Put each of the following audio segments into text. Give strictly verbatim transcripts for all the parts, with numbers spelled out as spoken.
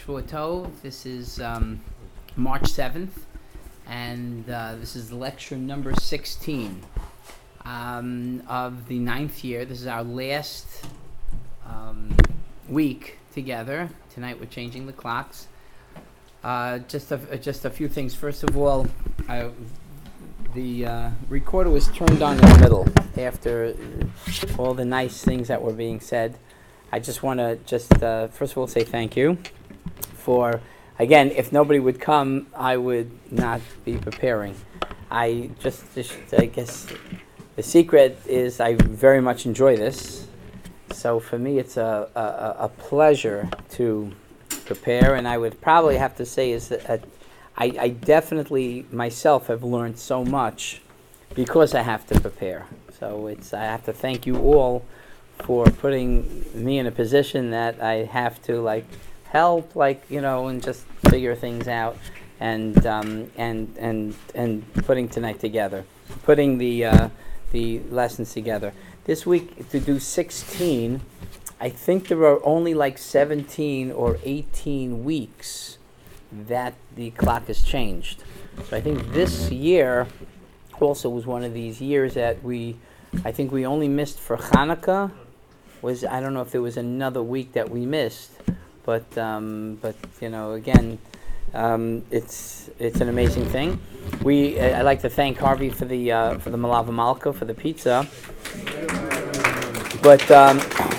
Shavuot Tov. This is um, March seventh, and uh, this is lecture number sixteen um, of the ninth year. This is our last um, week together. Tonight we're changing the clocks. Uh, just a just a few things. First of all, I, the uh, recorder was turned on in the middle after all the nice things that were being said. I just want to just uh, first of all say thank you for, again, if nobody would come, I would not be preparing. I just, just I guess the secret is I very much enjoy this. So for me, it's a, a, a pleasure to prepare, and I would probably have to say is that uh, I, I definitely myself have learned so much because I have to prepare. So it's I have to thank you all for putting me in a position that I have to like help, like you know, and just figure things out, and um, and and and putting tonight together, putting the uh, the lessons together. This week to do sixteen, I think there are only like seventeen or eighteen weeks that the clock has changed. So I think this year also was one of these years that we, I think we only missed for Hanukkah. Was I don't know if there was another week that we missed, but um, but you know again, um, it's it's an amazing thing. We uh, I'd like to thank Harvey for the uh, for the Malava Malka for the pizza, but um,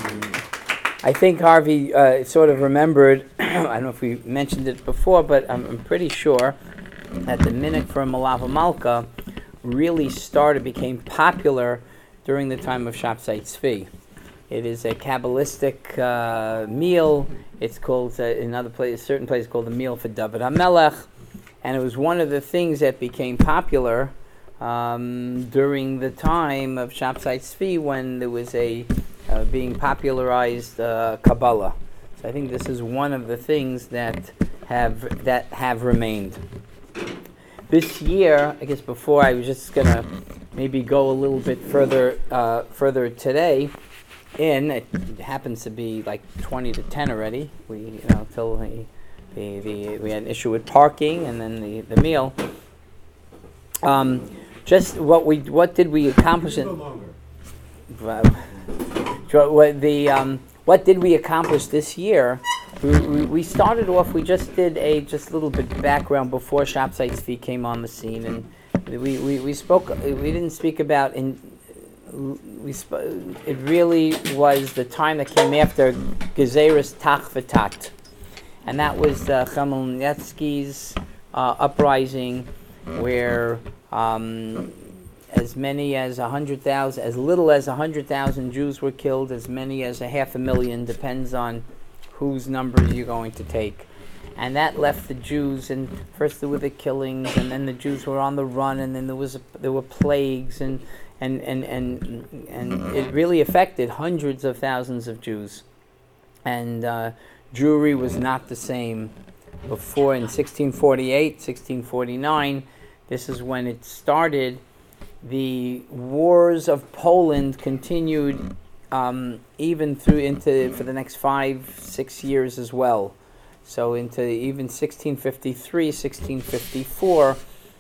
I think Harvey uh, sort of remembered. I don't know if we mentioned it before, but I'm, I'm pretty sure that the minute for Malava Malka really started became popular during the time of Shabtai Tzvi. It is a Kabbalistic uh, meal. It's called, uh, in other places, certain places, called the meal for David HaMelech. And it was one of the things that became popular um, during the time of Shabtai Tzvi when there was a uh, being popularized uh, Kabbalah. So I think this is one of the things that have that have remained. This year, I guess before I was just going to maybe go a little bit further uh, further today, in it happens to be like twenty to ten already. We you know till the, the, the we had an issue with parking and then the, the meal. Um, just what we what did we accomplish in uh, what the um, what did we accomplish this year? We, we, we started off. We just did a just a little bit background before Shabtai Tzvi came on the scene, and we, we, we spoke. We didn't speak about in. We sp- it really was the time that came after Gezeres Tach V'Tat, and that was uh, Chmielnicki's uh, uprising, where um, as many as a hundred thousand, as little as a hundred thousand Jews were killed, as many as a half a million, depends on whose numbers you're going to take. And that left the Jews, and first there were the killings, and then the Jews were on the run, and then there was a, there were plagues, and and and and and it really affected hundreds of thousands of Jews. And uh, Jewry was not the same before. In sixteen forty-eight, sixteen forty-nine, this is when it started. The wars of Poland continued um, even through into for the next five, six years as well. So into even sixteen fifty-three, sixteen fifty-four,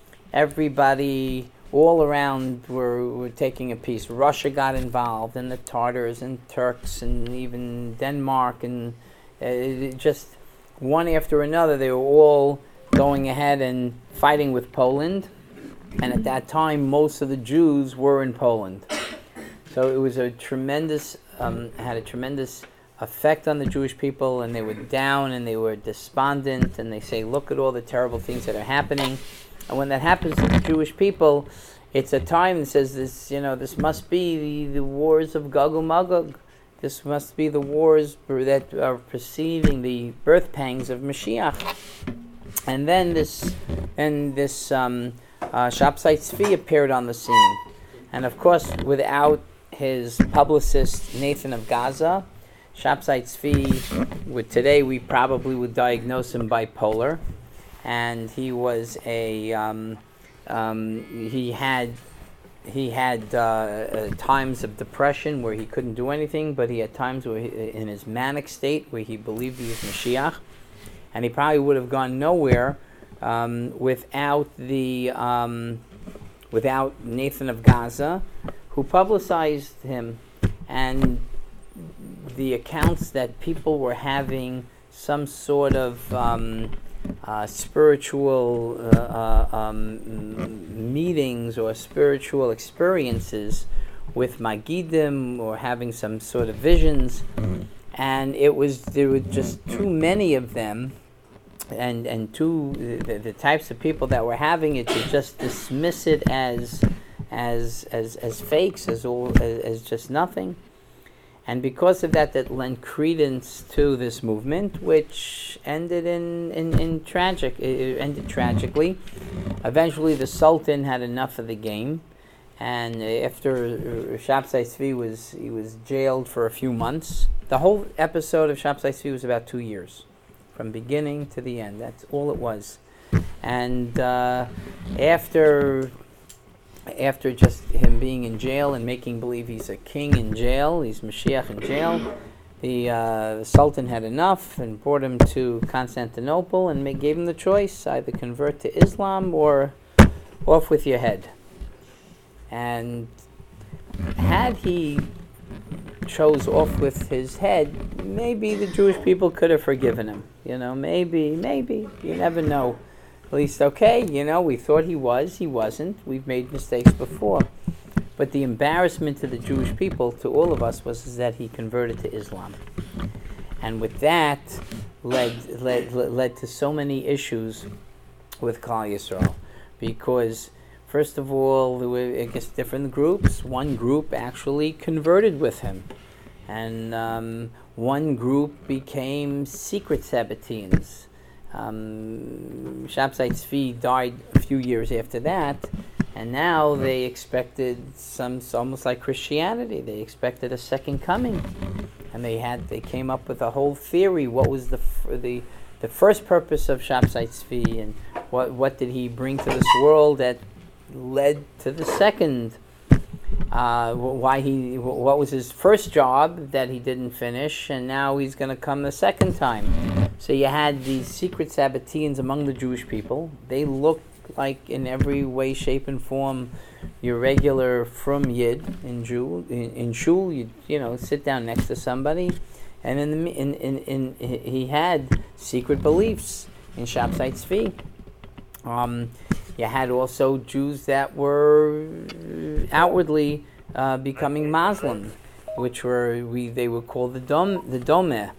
everybody all around were, were taking a piece. Russia got involved, and the Tartars and Turks, and even Denmark, and uh, it just one after another, they were all going ahead and fighting with Poland. And at that time, most of the Jews were in Poland. So it was a tremendous, um, had a tremendous effect on the Jewish people, and they were down and they were despondent, and they say, look at all the terrible things that are happening. And when that happens to the Jewish people, it's a time that says this, you know, this must be the, the wars of Gog and Magog. This must be the wars that are preceding the birth pangs of Mashiach. And then this, and this um, uh, Shabtai Tzvi appeared on the scene. And of course, without his publicist, Nathan of Gaza, Shabtai Tzvi, would, today we probably would diagnose him bipolar. And he was a um, um, he had he had uh, uh, times of depression where he couldn't do anything, but he had times where he, in his manic state where he believed he was Mashiach. and he probably would have gone nowhere um, without the um, without Nathan of Gaza, who publicized him, and the accounts that people were having some sort of um, uh, spiritual uh, uh, um, meetings or spiritual experiences with Magidim, or having some sort of visions, and it was there were just too many of them, and and too the, the types of people that were having it to just dismiss it as as as as fakes, as all as, as just nothing. And because of that, that lent credence to this movement, which ended in, in, in tragic, it ended tragically. Eventually, the Sultan had enough of the game, and after Shabtai Tzvi was he was jailed for a few months. The whole episode of Shabtai Tzvi was about two years, from beginning to the end. That's all it was. And uh, after. After just him being in jail and making believe he's a king in jail, he's Mashiach in jail, the, uh, the Sultan had enough and brought him to Constantinople and ma- gave him the choice, either convert to Islam or off with your head. And had he chose off with his head, maybe the Jewish people could have forgiven him. You know, maybe, maybe, you never know. At least, okay, you know, we thought he was, he wasn't. We've made mistakes before. But the embarrassment to the Jewish people, to all of us, was is that he converted to Islam. And with that, led, led, led to so many issues with Klal Yisrael. Because, first of all, there were, I guess, different groups. One group actually converted with him. And um, one group became secret Sabbateans. Um, Shabtai Tzvi died a few years after that, and now they expected some, almost like Christianity. They expected a second coming, and they had they came up with a whole theory. What was the f- the the first purpose of Shabtai Tzvi, and what what did he bring to this world that led to the second? Uh, why he? What was his first job that he didn't finish, and now he's going to come the second time? So you had these secret Sabbateans among the Jewish people. They looked like, in every way, shape, and form, your regular frum yid in Jew in, in shul. You you know sit down next to somebody, and in the in in, in he had secret beliefs in Shabtai Tzvi. Um, you had also Jews that were outwardly uh, becoming Muslim, which were we they were called the dom the domeh,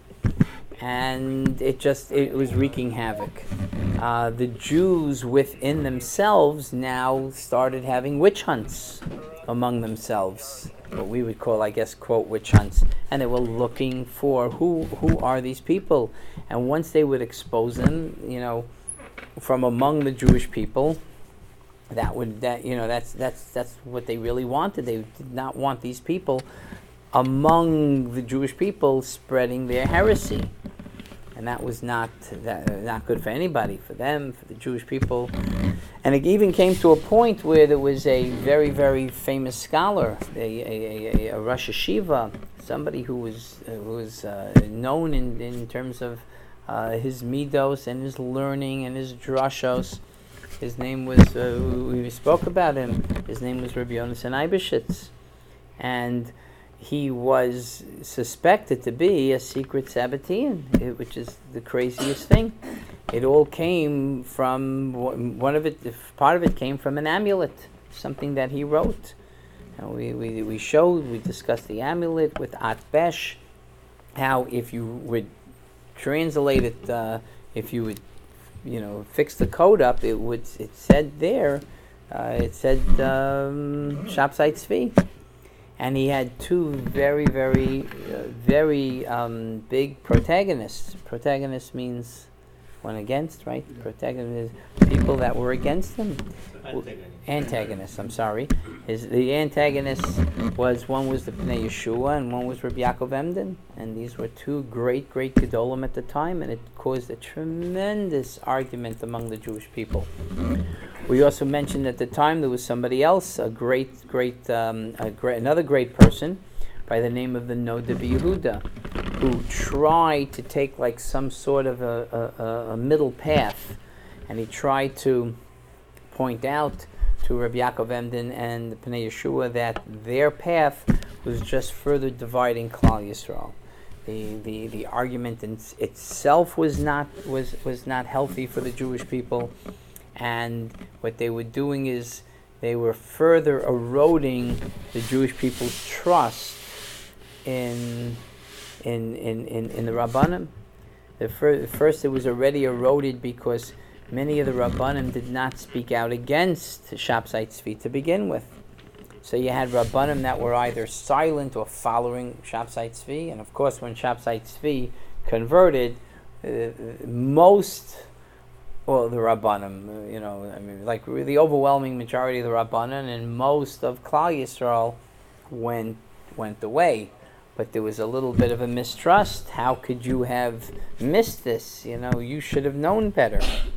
and it just it was wreaking havoc. Uh, the Jews within themselves now started having witch hunts among themselves, what we would call, I guess, quote, witch hunts, and they were looking for who who are these people, and once they would expose them, you know, from among the Jewish people, that would that you know that's that's that's what they really wanted. They did not want these people among the Jewish people spreading their heresy, and that was not that, not good for anybody, for them, for the Jewish people. And it even came to a point where there was a very very famous scholar, a a, a, a Rosh Hashiva, somebody who was uh, who was uh, known in in terms of Uh, his midos and his learning and his drashos. His name was, uh, we spoke about him, his name was Rabbi Yonasan Eibeshitz. And he was suspected to be a secret Sabbatean, which is the craziest thing. It all came from, one of it, part of it came from an amulet, something that he wrote. And we, we, we showed, we discussed the amulet with Atbesh, how if you would translate it, uh, if you would, you know, fix the code up, it would. It said there, uh, it said um, Shabtai Tzvi, and he had two very, very, uh, very um, big protagonists. Protagonist means one against, right? Yeah. Protagonists, people that were against him. Antagonist. Antagonists. I'm sorry. His the antagonist was one was the Pnei Yeshua and one was Rabbi Yaakov Emden, and these were two great, great gedolim at the time, and it caused a tremendous argument among the Jewish people. We also mentioned at the time there was somebody else, a great, great, um, a great, another great person by the name of the Noda B'Yehuda. who tried to take like some sort of a, a, a middle path, and he tried to point out to Rabbi Yaakov Emden and Pnei Yeshua that their path was just further dividing Klal Yisrael. The, the the argument in itself was not was was not healthy for the Jewish people, and what they were doing is they were further eroding the Jewish people's trust in in in in, in the Rabbanim. The fir- first, it was already eroded because many of the Rabbanim did not speak out against Shabtai Tzvi to begin with. So you had Rabbanim that were either silent or following Shabtai Tzvi, and of course when Shabtai Tzvi converted, uh, most, well, the Rabbanim, uh, you know, I mean, like the overwhelming majority of the Rabbanim and most of Klal Yisrael went went away. But there was a little bit of a mistrust. How could you have missed this? You know, you should have known better.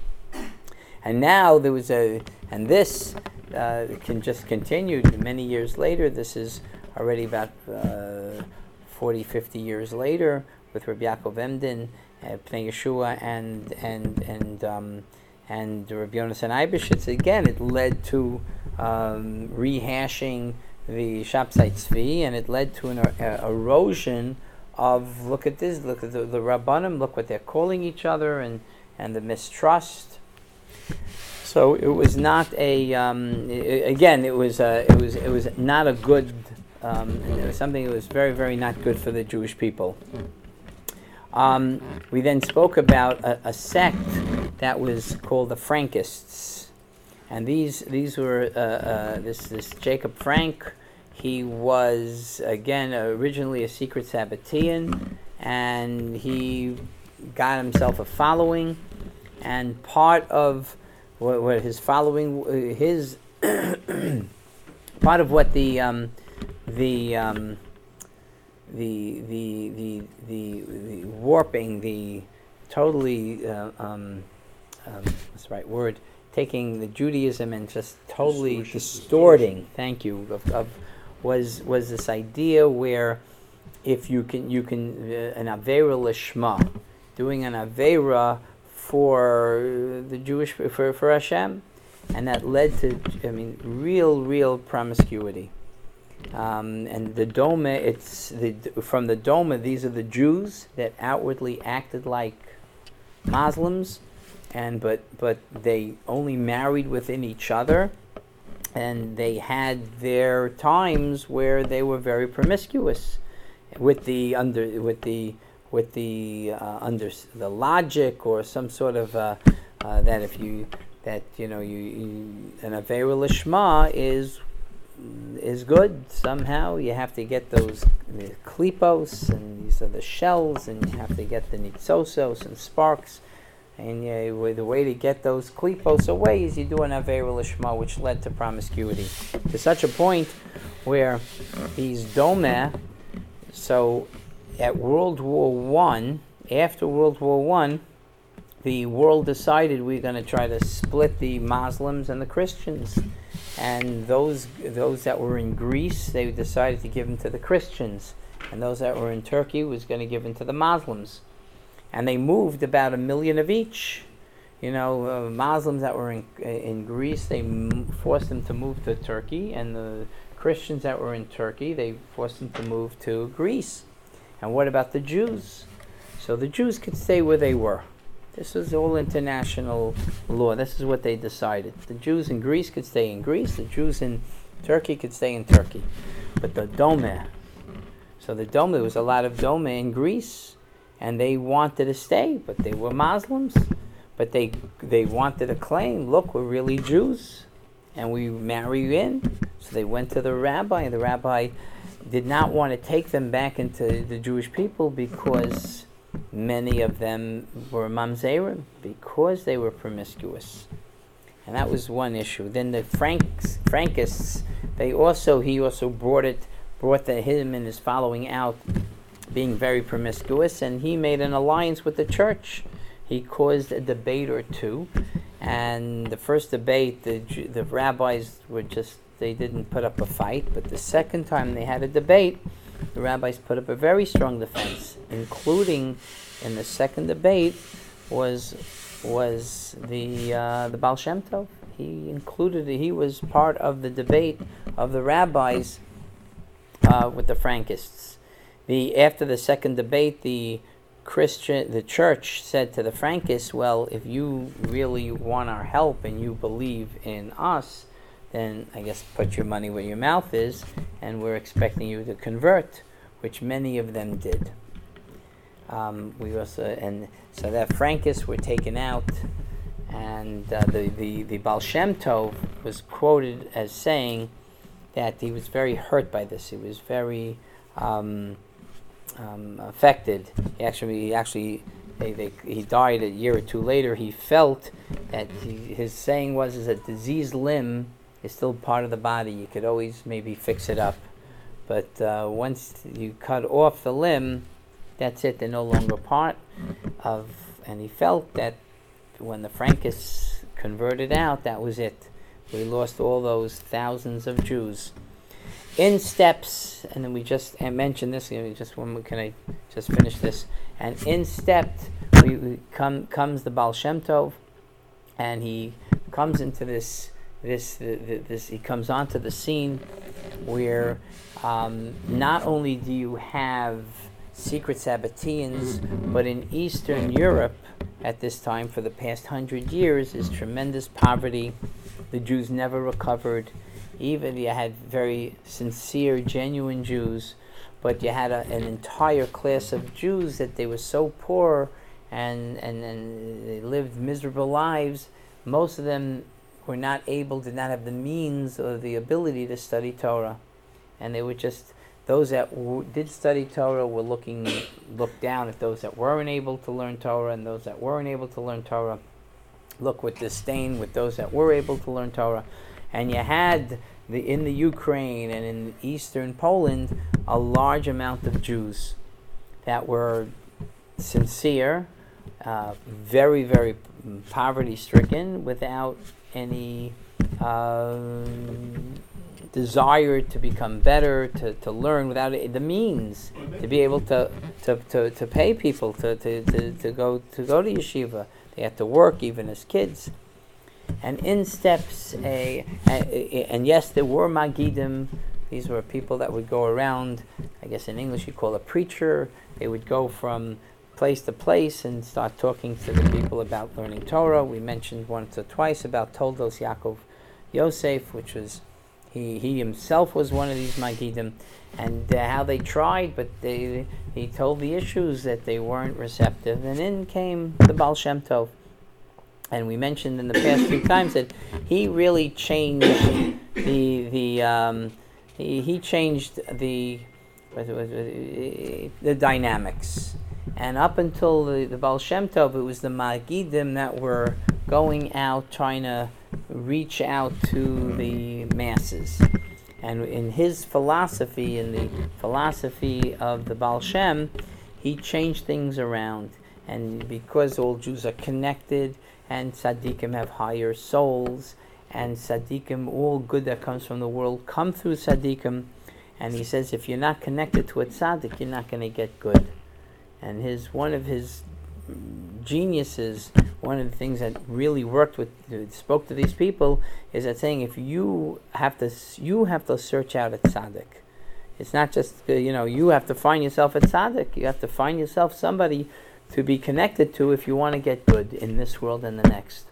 And now there was a, and this uh, can just continue many years later. This is already about uh, forty, fifty years later with Rabbi Yaakov Emden, uh, Pnei Yeshua, and and and um, and Rabbi Yonasan Eibeshitz. Again, it led to um, rehashing the Shabtai Tzvi, and it led to an uh, erosion of, look at this, look at the, the Rabbanim, look what they're calling each other, and, and the mistrust. So it was not a um, it, again it was uh, it was it was not a good um, it was something that was very very not good for the Jewish people. Um, we then spoke about a, a sect that was called the Frankists, and these these were uh, uh, this this Jacob Frank. He was again originally a secret Sabbatean, and he got himself a following, and part of what, what his following his part of what the um, the um, the the the the the warping, the totally uh, um, um, what's the right word? Taking the Judaism and just totally distorting. Thank you. Of, of was was this idea where if you can you can uh, an avera lishma, doing an avera for the Jewish for for Hashem, and that led to I mean real real promiscuity. Um, and the Doma, it's the from the Doma. These are the Jews that outwardly acted like Muslims, and but but they only married within each other, and they had their times where they were very promiscuous, with the under with the with the uh, under the logic or some sort of uh, uh, that if you that you know you, you an avera lishma is. is good somehow. You have to get those the klipos, and these are the shells, and you have to get the nitzosos and sparks, and you, the way to get those klipos away is you do an avera lishma, which led to promiscuity to such a point where these doma. So at World War One, after World War One, the world decided we're going to try to split the Muslims and the Christians. And those those that were in Greece, they decided to give them to the Christians. And those that were in Turkey was going to give them to the Muslims. And they moved about a million of each. You know, uh, Muslims that were in in Greece, they m- forced them to move to Turkey. And the Christians that were in Turkey, they forced them to move to Greece. And what about the Jews? So the Jews could stay where they were. This was all international law. This is what they decided. The Jews in Greece could stay in Greece. The Jews in Turkey could stay in Turkey. But the Doma, so the Doma, there was a lot of Doma in Greece, and they wanted to stay, but they were Muslims. But they they wanted to claim, look, we're really Jews, and we marry you in. So they went to the rabbi, and the rabbi did not want to take them back into the Jewish people because many of them were mamzerim, because they were promiscuous, and that was one issue. Then the Franks, Frankists, they also he also brought it, brought the, him and his following out, being very promiscuous, and he made an alliance with the church. He caused a debate or two, and the first debate, the the rabbis were just they didn't put up a fight, but the second time they had a debate, the rabbis put up a very strong defense, including in the second debate was was the uh, the Baal Shem Tov. He included he was part of the debate of the rabbis uh, with the Frankists. The after the second debate, the Christian the church said to the Frankists, "Well, if you really want our help and you believe in us, then I guess put your money where your mouth is, and we're expecting you to convert," which many of them did. Um, we also and so that Frankists were taken out, and uh, the, the the Baal Shem Tov was quoted as saying that he was very hurt by this. He was very um, um, affected. He actually he actually they, they, he died a year or two later. He felt that he, his saying was is a diseased limb is still part of the body. You could always maybe fix it up, but uh, once you cut off the limb, that's it. They're no longer part of. And he felt that when the Frankists converted out, that was it. We lost all those thousands of Jews. In steps, and then we just I mentioned this. You know, just when we, can I just finish this? And in stepped, we, we come comes the Baal Shem Tov, and he comes into this. This, uh, this he comes onto the scene where um, not only do you have secret Sabbateans, but in Eastern Europe at this time for the past hundred years is tremendous poverty. The Jews never recovered. Even you had very sincere, genuine Jews, but you had a, an entire class of Jews that they were so poor and, and, and they lived miserable lives. Most of them were not able, did not have the means or the ability to study Torah. And they were just, those that w- did study Torah were looking, looked down at those that weren't able to learn Torah, and those that weren't able to learn Torah look with disdain with those that were able to learn Torah. And you had, the in the Ukraine and in eastern Poland, a large amount of Jews that were sincere, uh, very, very poverty-stricken, without any uh, desire to become better, to, to learn, without the means to be able to to, to, to pay people to, to, to, to go to go to yeshiva. They had to work even as kids. And in steps a, a, a and yes, there were Magidim. These were people that would go around. I guess in English you call a preacher. They would go from place to place and start talking to the people about learning Torah. We mentioned once or twice about Toldos Yaakov Yosef, which was he he himself was one of these Magidim, and uh, how they tried, but they he told the issues that they weren't receptive, and in came the Baal Shem Tov. And we mentioned in the past few times that he really changed the the um, he he changed the the dynamics. And up until the, the Baal Shem Tov, it was the Magidim that were going out, trying to reach out to the masses. And in his philosophy, in the philosophy of the Baal Shem, he changed things around. And because all Jews are connected, and tzaddikim have higher souls, and tzaddikim, all good that comes from the world, come through tzaddikim. And he says, if you're not connected to a tzaddik, you're not going to get good. And his one of his geniuses, one of the things that really worked with, spoke to these people, is that saying, if you have to, you have to search out a tzaddik. It's not just uh, you know you have to find yourself a tzaddik. You have to find yourself somebody to be connected to if you want to get good in this world and the next.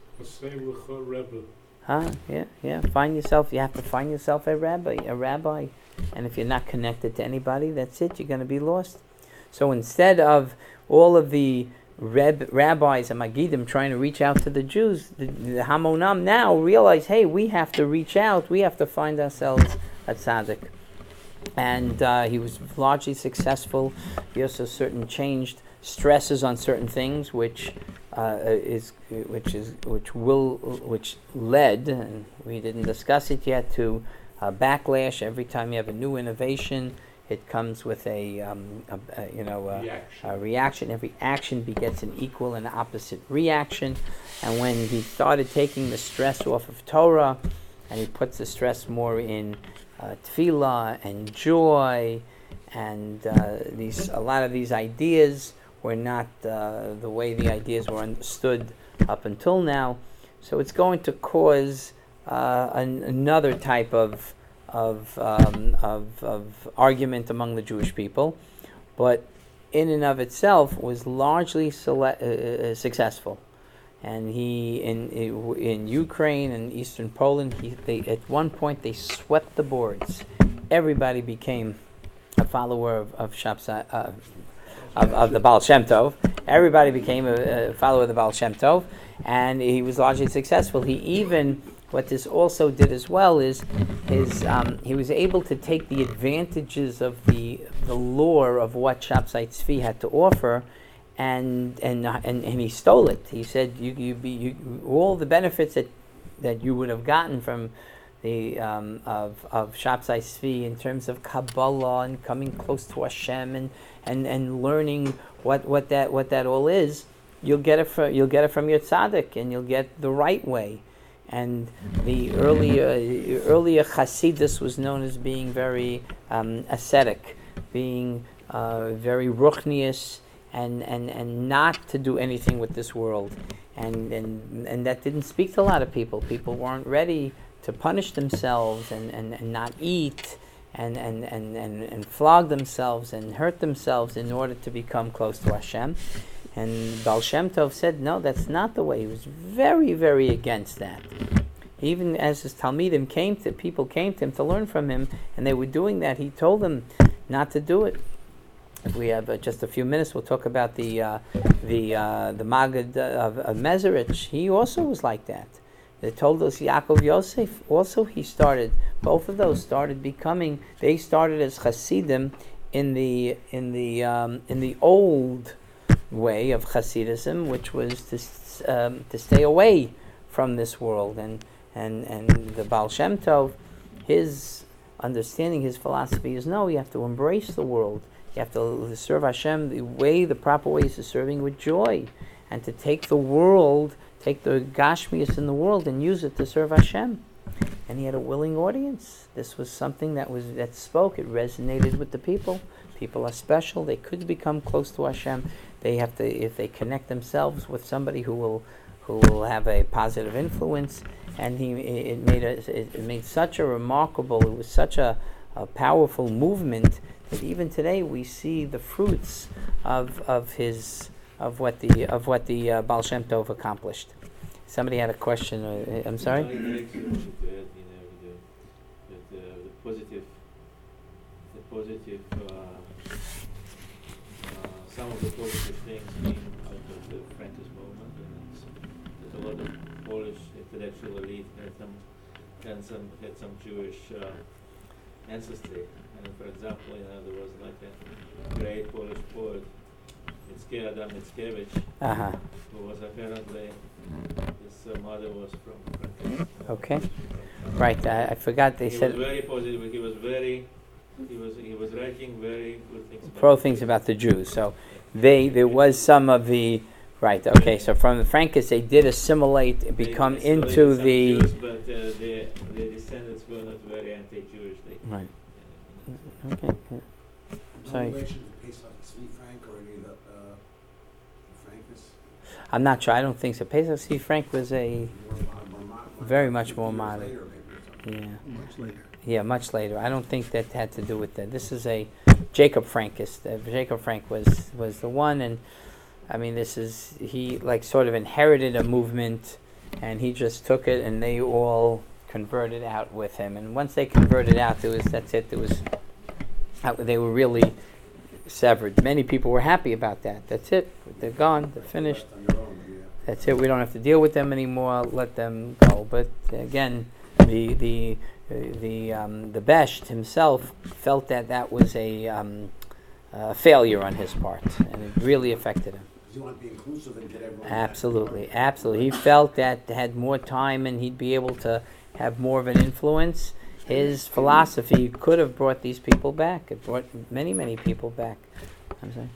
Huh? Yeah, yeah. Find yourself. You have to find yourself a rabbi, a rabbi, and if you're not connected to anybody, that's it. You're going to be lost. So instead of all of the reb, rabbis and Magidim trying to reach out to the Jews, the, the Hamonam now realize, hey, we have to reach out. We have to find ourselves a tzaddik. And uh, he was largely successful. He also certain changed stresses on certain things, which uh, is which is which will which led, and we didn't discuss it yet, to uh, backlash. Every time you have a new innovation, it comes with a, um, a, a you know a reaction. a reaction. Every action begets an equal and opposite reaction. And when he started taking the stress off of Torah, and he puts the stress more in uh, tefillah and joy and uh, these a lot of these ideas were not uh, the way the ideas were understood up until now. So it's going to cause uh, an, another type of of, um, of of argument among the Jewish people, but in and of itself was largely sele- uh, successful. And he in in Ukraine and Eastern Poland, he they at one point they swept the boards. Everybody became a follower of of Shapsa, uh, of, of the Baal Shem Tov. Everybody became a, a follower of the Baal Shem Tov, and he was largely successful. He even what this also did as well is his um, he was able to take the advantages of the the lore of what Shapsai Tzvi had to offer. And and and and he stole it. He said, "You you be you, all the benefits that that you would have gotten from the um, of of Shapsai Tzvi in terms of Kabbalah and coming close to Hashem and, and, and learning what, what that what that all is. You'll get it from you'll get it from your tzaddik, and you'll get the right way." And the earlier earlier Hasidus was known as being very um, ascetic, being uh, very ruchnius. And, and, and not to do anything with this world. And, and and that didn't speak to a lot of people. People weren't ready to punish themselves and, and, and not eat and, and, and, and, and flog themselves and hurt themselves in order to become close to Hashem. And Baal Shem Tov said, no, that's not the way. He was very, very against that. Even as his Talmidim came to, people came to him to learn from him, and they were doing that, he told them not to do it. If we have uh, just a few minutes, we'll talk about the uh, the uh, the Maggid of, of Mezerich. He also was like that. They told us Yaakov Yosef also he started. Both of those started becoming. They started as Hasidim in the in the um, in the old way of Hasidism, which was to um, to stay away from this world. And and and the Baal Shem Tov, his understanding, his philosophy is no. You have to embrace the world. You have to serve Hashem the way, the proper way is to serving with joy, and to take the world, take the Gashmias in the world, and use it to serve Hashem. And he had a willing audience. This was something that was that spoke. It resonated with the people. People are special. They could become close to Hashem. They have to, if they connect themselves with somebody who will, who will have a positive influence. And he, it made a, it made such a remarkable. It was such a, a powerful movement. That even today we see the fruits of of his of what the of what the uh, Baal Shem Tov accomplished. Somebody had a question. Uh, I'm sorry. I like to add, you know, the, the, the positive, the positive, uh, uh, some of the positive things came out of the Frankist movement, and it's, that a lot of Polish intellectual elite had some had some had some Jewish uh, ancestry. And for example, you know, there was like a great Polish poet, Mickiewicz, Adam Mickiewicz, Uh-huh. who was apparently, his uh, mother was from Franconia. Okay. Right. I, I forgot they he said. He was very positive. He was very, he was he was writing very good things. About Pro things about the Jews. So they there was some of the right. Okay. So from the Frankists, they did assimilate, become they into the. Jews, but uh, their their descendants were not very anti-Jewish. They, Right. Okay. No Sorry. relation to Pesach Tzvi Frank or any of the uh, Frankists? I'm not sure. I don't think so. Pesach Tzvi Frank was a More, more, more, very much more years modern. later, maybe, or something. Yeah. Much later. Yeah, much later. I don't think that had to do with that. This is a Jacob Frankist. Uh, Jacob Frank was was the one, and I mean, this is he like sort of inherited a movement, and he just took it, and they all converted out with him. And once they converted out, there was that's it. There was uh, they were really severed. Many people were happy about that. That's it. They're gone. They're finished. On your own, yeah. That's it. We don't have to deal with them anymore. Let them go. But again, the the uh, the um, the Besht himself felt that that was a um, uh, failure on his part, and it really affected him. You want to be inclusive and get everyone. Absolutely, absolutely. He felt that had more time and he'd be able to have more of an influence. His philosophy could have brought these people back. It brought many, many people back. I'm sorry.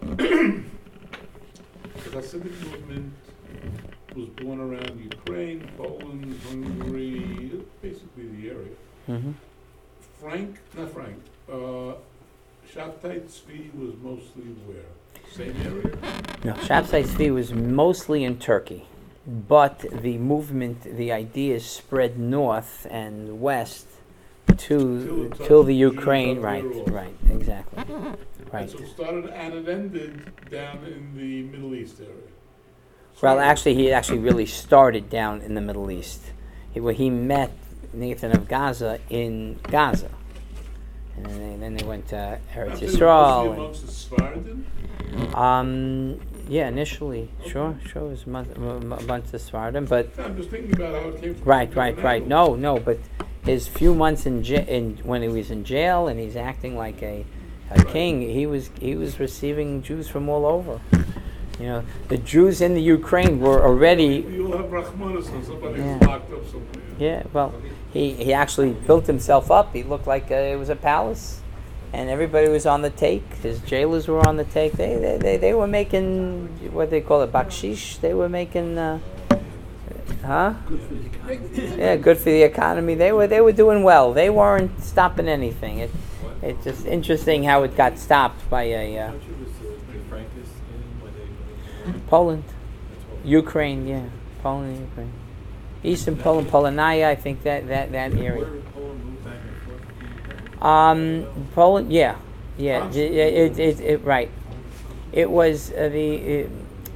The Hasidic movement was born around Ukraine, Poland, Hungary, basically the area. Mm-hmm. Frank, not Frank, uh, Shabtai Tzvi was mostly where? Same area? No, Shabtai Tzvi was mostly in Turkey, but the movement, the ideas spread north and west to Till it till the touched Ukraine. Jews Right, up there also. right, exactly. Right. And so it started and it ended down in the Middle East area. Well, So- actually, he actually really started down in the Middle East. He, well, he met Nathan of Gaza in Gaza, and then they, then they went to Eretz After it was Yisrael. mostly amongst the Sephardim? and- Um, yeah, initially, sure, sure, it was a, month, a bunch of Sephardim, but I'm just thinking about how it came from. right, different right, right. angles. No, no, but his few months in, ja- in when he was in jail and he's acting like a, a king, he was he was receiving Jews from all over. You know, the Jews in the Ukraine were already. You'll have Rachmanis and somebody Yeah. who's locked up somewhere. Yeah, well, he, he actually built himself up. He looked like uh, it was a palace, and everybody was on the take. His jailers were on the take. They they, they, they were making what they call it bakshish. They were making, uh, huh? Good for the economy. Yeah, good for the economy. They were they were doing well. They weren't stopping anything. It it's just interesting how it got stopped by a uh, Country was the Frankist in when they Poland, that's what Ukraine. Yeah, Poland, and Ukraine, Eastern Poland, Polonaya. I think that that that area. Where did Poland move back and forth between Ukraine? Um, Poland, yeah, yeah, j- yeah, it, it, it, right. It was uh, the uh,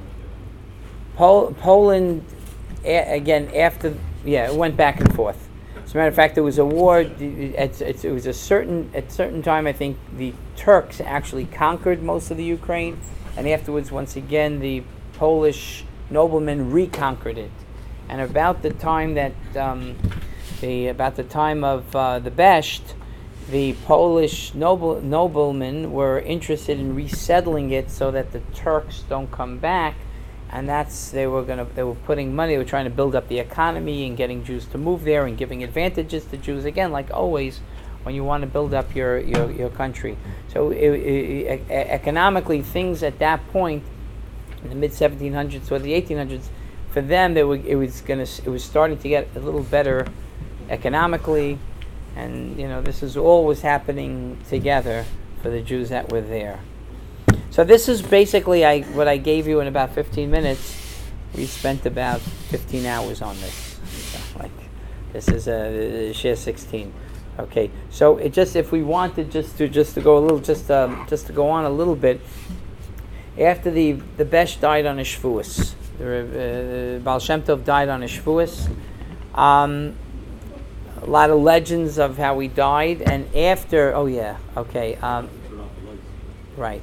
Pol- Poland a- again after, yeah, it went back and forth. As a matter of fact, there was a war. d- At, at, it was a certain at certain time. I think the Turks actually conquered most of the Ukraine, and afterwards, once again, the Polish noblemen reconquered it. And about the time that um, the about the time of uh, the Besht, the Polish noble noblemen were interested in resettling it so that the Turks don't come back, and that's they were gonna they were putting money. They were trying to build up the economy and getting Jews to move there and giving advantages to Jews. Again, like always, when you want to build up your your, your country. So it, it, e- economically, things at that point in the mid seventeen hundreds or the eighteen hundreds, for them, they were it was gonna s- it was starting to get a little better economically. And, you know, this is all was happening together for the Jews that were there. So this is basically I what I gave you in about fifteen minutes. We spent about fifteen hours on this. So, like, this is a, share sixteen. Okay, so it just if we wanted just to just to go a little just um, just to go on a little bit. After the the Besh died on a Shavuos, the uh, Baal Shem Tov died on a Shavuos. Um, a lot of legends of how he died, and after, oh yeah, okay, um, right,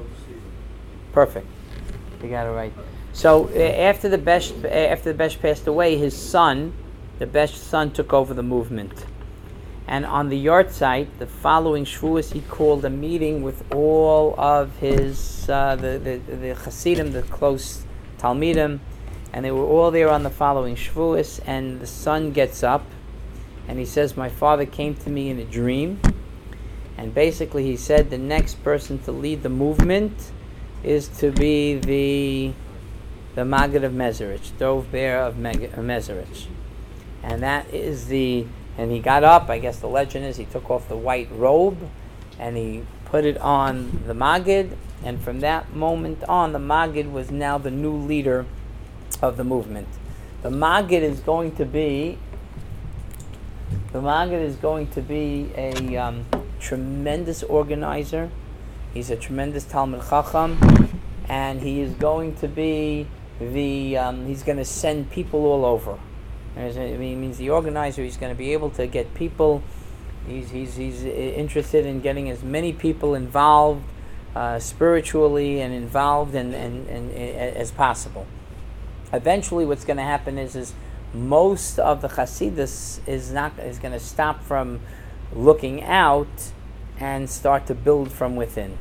perfect, you got it right. So uh, after the Besh, after the Besh passed away, his son, the Besh son, took over the movement, and on the yard site, the following Shavuos, he called a meeting with all of his uh, the the the Hasidim, the close Talmidim, and they were all there on the following Shavuos, and the son gets up. And he says, my father came to me in a dream. And basically he said the next person to lead the movement is to be the the Maggid of Mezerich, Dov Ber of Meg- of Mezerich. And that is the, and he got up, I guess the legend is he took off the white robe and he put it on the Maggid. And from that moment on, the Maggid was now the new leader of the movement. The Maggid is going to be The Maggid is going to be a um, tremendous organizer. He's a tremendous Talmud Chacham, and he is going to be the. Um, he's going to send people all over. There's a- I mean, he means the organizer. He's going to be able to get people. He's he's he's interested in getting as many people involved uh, spiritually and involved and and, and, and as possible. Eventually, what's going to happen is is. Most of the Hasidus is not is going to stop from looking out and start to build from within.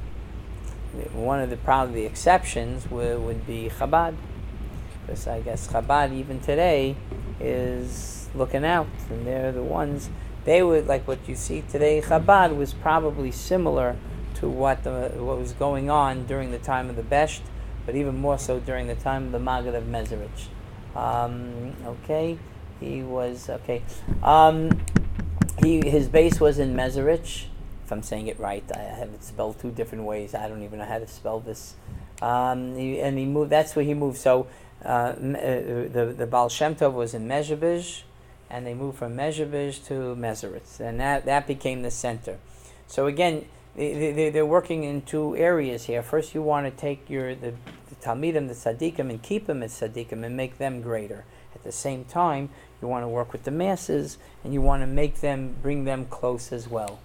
One of the probably the exceptions would, would be Chabad, because I guess Chabad even today is looking out, and they're the ones. They would like what you see today. Chabad was probably similar to what the what was going on during the time of the Besht, but even more so during the time of the Maggid of Mezerich. Um, okay, he was okay. Um, he his base was in Mezerich, if I'm saying it right. I have it spelled two different ways. I don't even know how to spell this. Um, he, and he moved. That's where he moved. So uh, m- uh, the the Baal Shem Tov was in Mezhebish, and they moved from Mezhebish to Meseritz, and that that became the center. So again, they, they, they're working in two areas here. First, you want to take your the, the Talmidim, the Tzaddikim, and keep them as Tzaddikim and make them greater. At the same time, you want to work with the masses, and you want to make them, bring them close as well.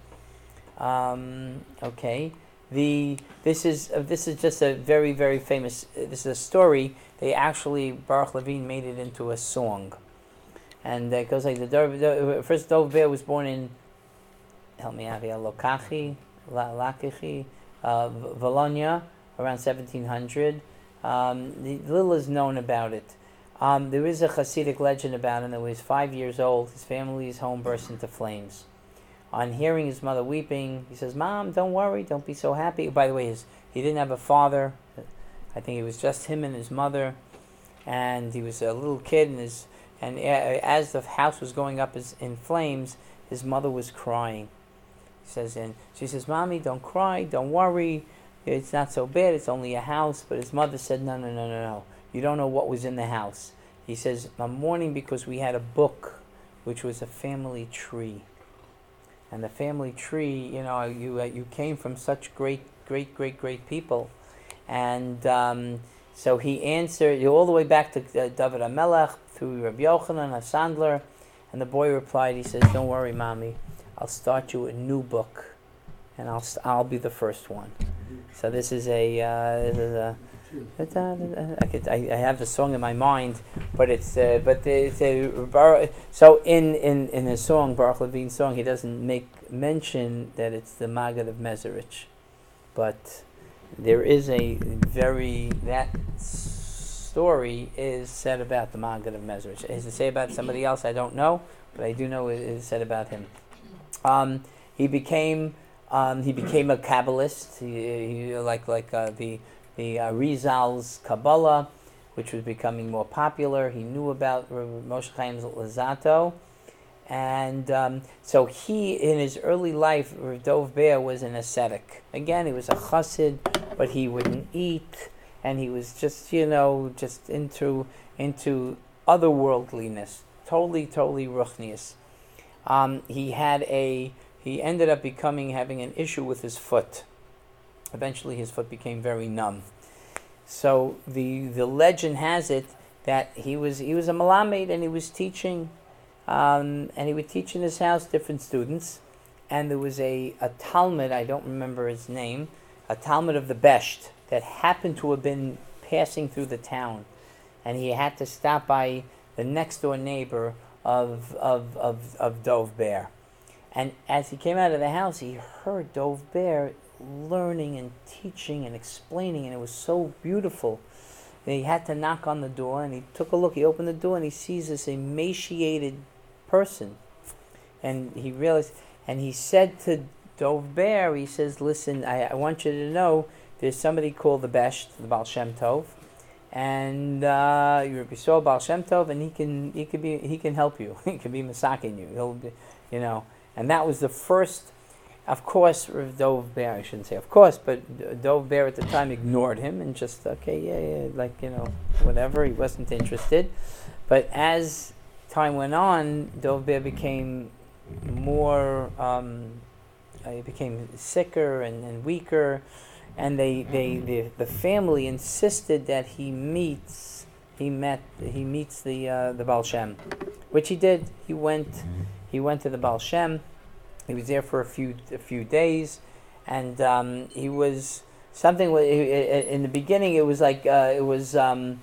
Um, okay, the this is uh, this is just a very very famous. Uh, this is a story. They actually Baruch Levine made it into a song, and it goes like the, the first Dov Ber was born in. Help me out here. Lokachi, La, Lakichi, uh, Bologna, around seventeen hundred. Um, the little is known about it. Um, there is a Hasidic legend about him that when he was five years old, his family's home burst into flames. On hearing his mother weeping, he says, "Mom, don't worry, don't be so happy." By the way, his, he didn't have a father. I think it was just him and his mother, and he was a little kid. And his and as the house was going up as, in flames, his mother was crying. He says, and she says, "Mommy, don't cry, don't worry. It's not so bad. It's only a house." But his mother said, "No, no, no, no, no. You don't know what was in the house." He says, "I'm mourning because we had a book, which was a family tree. And the family tree, you know, you uh, you came from such great, great, great, great people." And um, so he answered all the way back to uh, David HaMelech, through Rabbi Yochanan, a Sandler. And the boy replied, he says, "Don't worry, Mommy. I'll start you a new book. And I'll st- I'll be the first one." So this is a... Uh, this is a I, could, I, I have the song in my mind, but it's uh, but it's a so in, in, in his song, Baruch Levine's song, he doesn't make mention that it's the Maggid of Meserich, but there is a very that story is said about the Maggid of Meserich. Is it say about somebody else? I don't know, but I do know it is said about him. Um, he became um, he became a Kabbalist. He, he like like uh, the the uh, Rizal's Kabbalah, which was becoming more popular. He knew about Moshe Chaim Luzzatto. And um, so he, in his early life, Rav Dov Ber was an ascetic. Again, he was a chassid, but he wouldn't eat, and he was just, you know, just into into otherworldliness, totally, totally ruchnius. Um, he had a, he ended up becoming, having an issue with his foot. Eventually his foot became very numb. So the the legend has it that he was he was a Malamed, and he was teaching, um, and he would teach in his house different students. And there was a, a Talmud, I don't remember his name, a Talmud of the Besht that happened to have been passing through the town. And he had to stop by the next door neighbor of of, of, of Dov Ber. And as he came out of the house, he heard Dov Ber learning and teaching and explaining, and it was so beautiful. And he had to knock on the door, and he took a look. He opened the door, and he sees this emaciated person, and he realized. And he said to Dov Ber, he says, "Listen, I, I want you to know there's somebody called the Besht, the Baal Shem Tov, and uh, you're a Baal Shem Tov, and he can he can be he can help you. He can be masaking you. He'll be, you know." And that was the first. Of course, Dov Ber, I shouldn't say of course, but Dov Ber at the time ignored him and just, okay, yeah, yeah, like, you know, whatever, he wasn't interested. But as time went on, Dov Ber became more, um, uh, he became sicker and, and weaker, and they, they, the, the family insisted that he meets, he met, he meets the, uh, the Baal Shem, which he did. He went, he went to the Baal Shem. He was there for a few a few days, and um, he was something. In the beginning, it was like uh, it was. Um,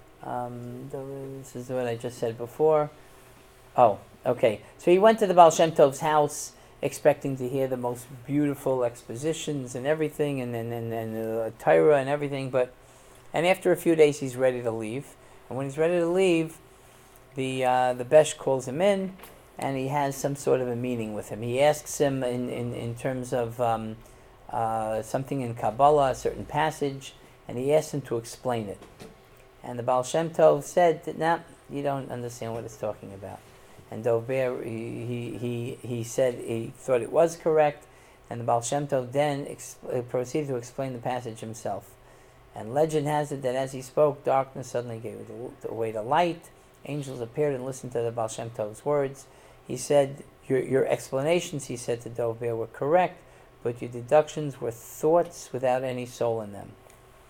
um, this is what I just said before. Oh, okay. So he went to the Baal Shem Tov's house, expecting to hear the most beautiful expositions and everything, and and and, and uh, Torah and everything. But and after a few days, he's ready to leave. And when he's ready to leave, the uh, the Besh calls him in. And he has some sort of a meeting with him. He asks him in, in, in terms of um, uh, something in Kabbalah, a certain passage, and he asks him to explain it. And the Baal Shem Tov said, that, "No, you don't understand what it's talking about." And Dov Ber, he, he, he, he said he thought it was correct, And the Baal Shem Tov then ex- uh, proceeded to explain the passage himself. And legend has it that as he spoke, darkness suddenly gave way to light. Angels appeared and listened to the Baal Shem Tov's words. He said, your, your explanations, he said to Dov Ber, were correct, but your deductions were thoughts without any soul in them.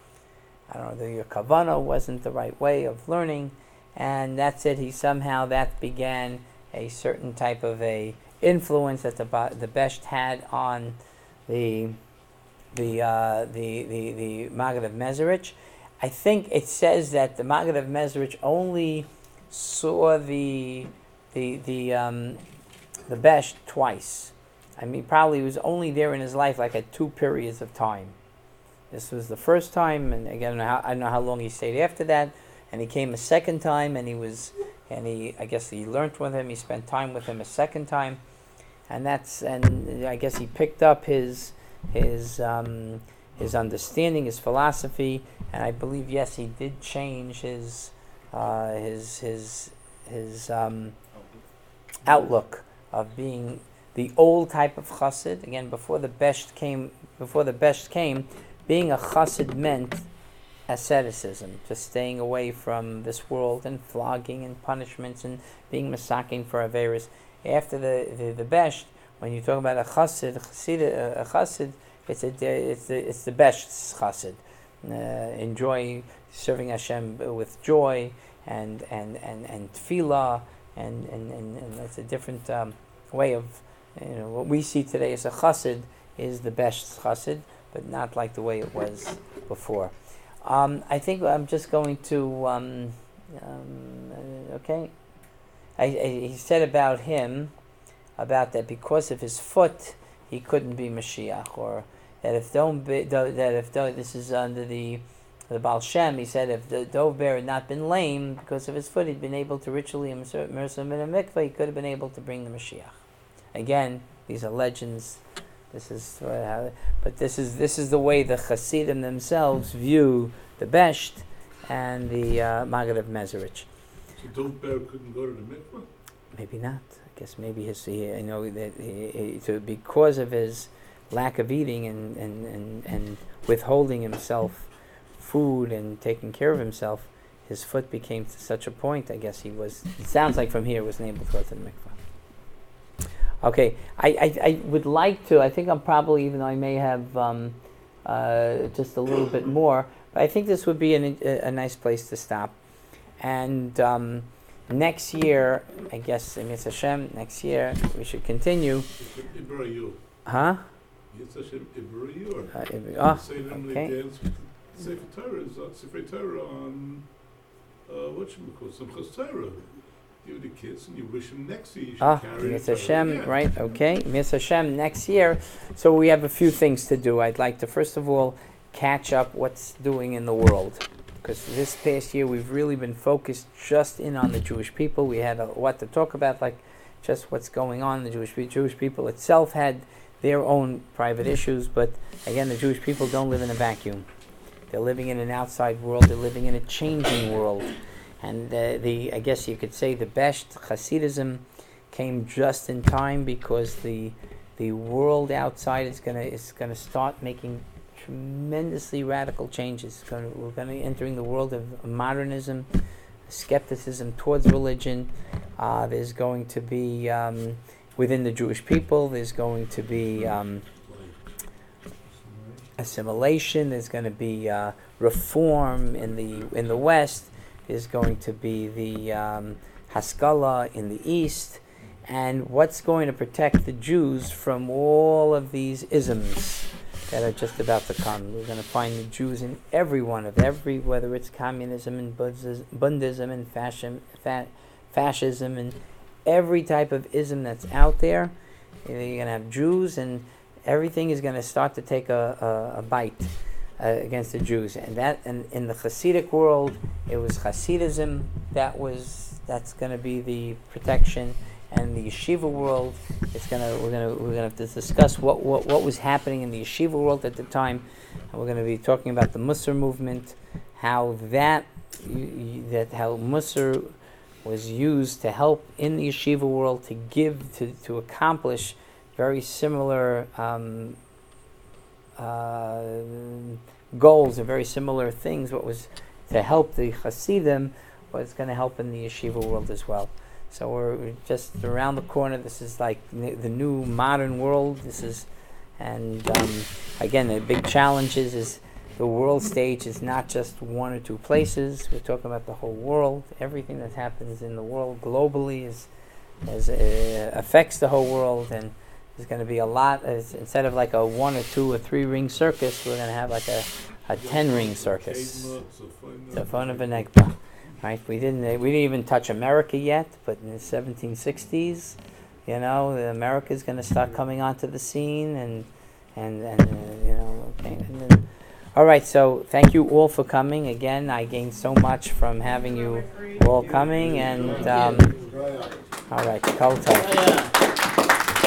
I don't know, your kavanah wasn't the right way of learning, and that's it. He somehow, that began a certain type of a influence that the the Besht had on the the uh, the the the Maggid of Mezerich. I think it says that the Maggid of Mezerich only saw the the the um, the Besht twice. I mean, probably he was only there in his life like at two periods of time. This was the first time, and again, I don't know how, I don't know how long he stayed after that. And he came a second time, and he was, and he, I guess he learned with him. He spent time with him a second time, and that's, and I guess he picked up his, his, um, his understanding, his philosophy, and I believe, yes, he did change his, uh, his, his, his um, outlook of being the old type of chassid. Again, before the Besht came, before the Besht came, being a chassid meant asceticism, just staying away from this world and flogging and punishments and being masaking for averis. After the the, the Besht, when you talk about a chassid, chassid a chassid, it's a it's the it's the Besht's chassid. Uh, enjoy serving Hashem with joy and and and and tefillah, and and and, and it's a different um, way of, you know, what we see today as a chassid is the Besht's chassid, but not like the way it was before. Um, I think I'm just going to, um, um, uh, okay. I, I, he said about him, about that because of his foot, he couldn't be Mashiach, or that if don't be, that if do, this is under the the Baal Shem, he said if the Dov Ber had not been lame because of his foot, he'd been able to ritually immerse him in a mikveh. He could have been able to bring the Mashiach. Again, these are legends. This is, uh, how, but this is this is the way the Hasidim themselves view the Besht and the uh, Maggid of Mezerich. So Dov Ber couldn't go to the mikveh? Maybe not. I guess maybe his, he, you know, that he, he, so because of his lack of eating and, and, and, and withholding himself food and taking care of himself, his foot became to such a point. I guess he was. It sounds like from here wasn't able to go to the mikveh. Okay, I, I, I would like to, I think I'm probably, even though I may have um, uh, just a little bit more, but I think this would be an, a, a nice place to stop. And um, next year, I guess, Mitzvah Hashem, next year, we should continue. Ibrahim. Huh? Mitzvah Hashem Ibrahim. Uh, Ibra- oh, Say them okay. they dance with Sefer Torah, is on Sefer Torah on, uh, what should we call it, Simchas Torah. You the kids and you wish them next year you should Ah, carry Mitzvah it. Hashem, Yeah. right, okay. Mitzvah Hashem next year. So we have a few things to do. I'd like to, first of all, catch up what's doing in the world. Because this past year we've really been focused just in on the Jewish people. We had a lot to talk about, like just what's going on. The Jewish, Jewish people itself had their own private issues, but again, the Jewish people don't live in a vacuum. They're living in an outside world. They're living in a changing world. And uh, the, I guess you could say, the Besht Hasidism came just in time because the the world outside is gonna is gonna start making tremendously radical changes. It's gonna, we're gonna be entering the world of modernism, skepticism towards religion. Uh, there's going to be um, within the Jewish people. There's going to be um, assimilation. There's going to be uh, reform in the in the West. Is going to be the um, Haskalah in the East, and what's going to protect the Jews from all of these isms that are just about to come. We're going to find the Jews in every one of every, whether it's communism and Bundism and fascism, fa- fascism and every type of ism that's out there. You're going to have Jews, and everything is going to start to take a, a, a bite. Uh, against the Jews, and that, and in the Hasidic world, it was Hasidism that was that's going to be the protection, and the yeshiva world, it's gonna we're gonna we're gonna have to discuss what, what, what was happening in the yeshiva world at the time, and we're going to be talking about the Musar movement, how that that how Musar was used to help in the yeshiva world to give to to accomplish very similar um, uh, goals, or very similar things. What was to help the Hasidim was going to help in the yeshiva world as well. So we're just around the corner. This is like n- the new modern world. This is, and um, again, the big challenge is, is the world stage is not just one or two places. We're talking about the whole world. Everything that happens in the world globally is, is uh, affects the whole world, and there's going to be a lot. As, instead of like a one or two or three ring circus, we're going to have like a, a ten ring circus. The fun of Venegba. Right, we didn't uh, we didn't even touch America yet, but in the seventeen sixties, you know, America is going to start coming onto the scene, and and and uh, you know, okay. And then, all right, so thank you all for coming again. I gained so much from having you all coming, and um, all right, Kol Tov.